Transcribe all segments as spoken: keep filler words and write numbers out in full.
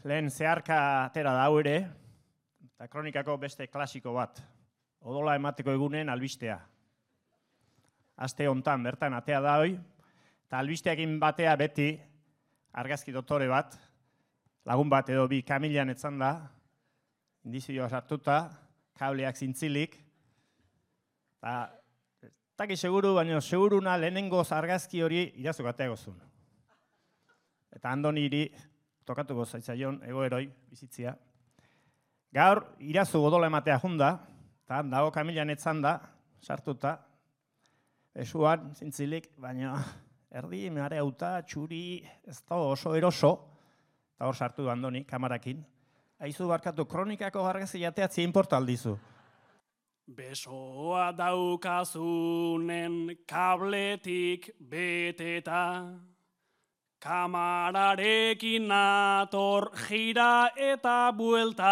lehen zeharka atera da hau ere, eta kronikako beste klasiko bat, odola emateko egunen albistea. Aste hontan bertan atea da hoi, eta albisteakin batea beti argazki dotore bat, lagun bat edo bi kamilan etzan da, indizioa sartuta, kableak zintzilik, eta taki seguru, baina seguruna lehenengoz argazki hori irazuk ateagozun. Eta andoniri tokatuko zaitzaion egoeroi bizitzia. Gaur, irazu odola ematea junda, eta dago kamilan etzan da, sartuta, esuan, zintzilik, baina erdi, mehare hauta, txuri, ez da oso eroso, eta hor sartu andoni, kamarakin. Aizu barkatu, kronikako argazki jateatzi inporta aldizu. Besoa daukazunen kabletik beteta, kamararekin nator jira eta buelta,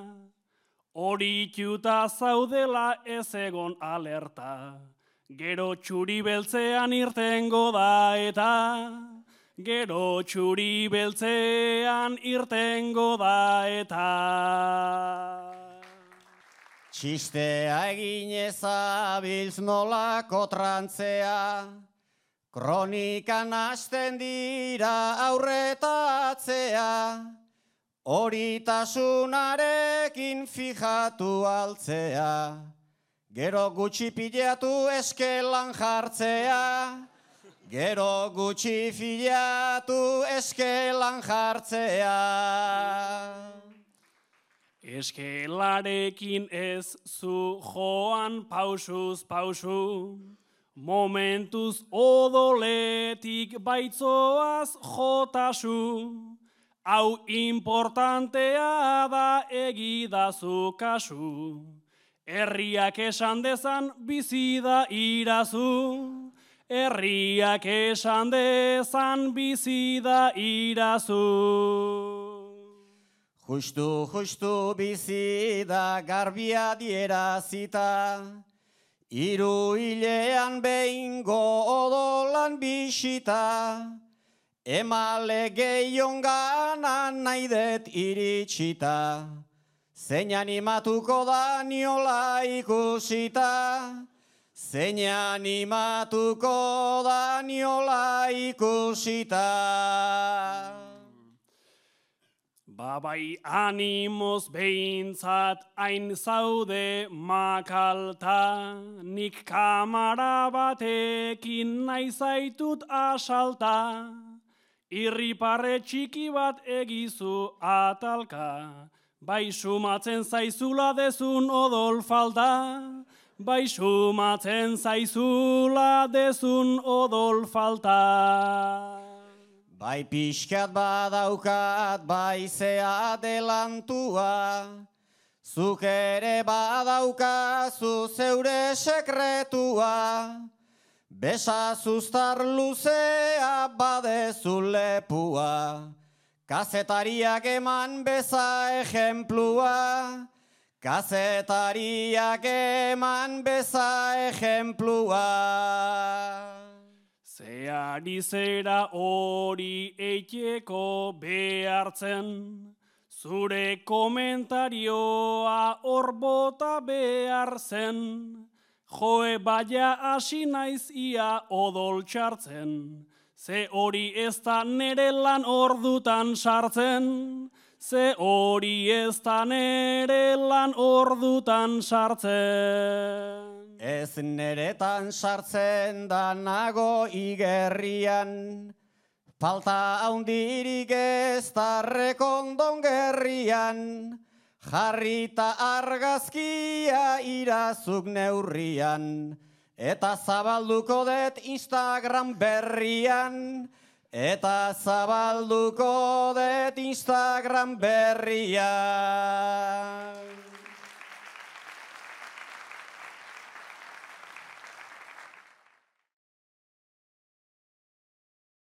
horituta zaudela ez egon alerta, gero txuri beltzean irtengo da eta, gero txuri beltzean irtengo da eta. Txistea egin ezabiltz nolako trantzea, kronikan hasten dira aurretatzea, horitasunarekin fijatu altzea, gero gutxi pilatu eskelan jartzea, gero gutxi filatu eskelan jartzea. Eskelarekin ez zu joan pausuz pausu, momentuz odoletik baitzoaz jotasu, hau importantea da egidazu kasu, herriak esan dezan bizi da irazu, herriak esan dezan bizi da irazu. Justu, justu bizi da garbia dierazita, hiru hilean behingo odolan bisita, emale gehion gana nahi det iritsita, zein animatuko da niola ikusita, zein animatuko da niola ikusita. Babai animoz behintzat hain zaude makalta, nik kamara batekin nahi zaitut asalta, irriparre txiki bat egizu atalka, bai sumatzen zaizula dezun odol falta, bai sumatzen zaizula dezun odol falta. Bai pixkat badaukat, bai zea adelantua, zuk ere badaukazu zeure sekretua, besa zuztar luzea badezu lepua, kazetariak eman beza ejemplua, kazetariak eman beza ejemplua. Zeari zera hori eiteko behartzen, zure komentarioa hor bota behar zen, joe baia hasi naiz ia odol txartzen, ze hori ez da nere lan ordutan sartzen, ze hori ez da nere lan ordutan sartzen. Ez neretan sartzen da nago igerrian, falta haundirik ez da rekondon gerrian, jarrita argazkia irazuk neurrian, eta zabalduko det Instagram berrian, eta zabalduko det Instagram berrian.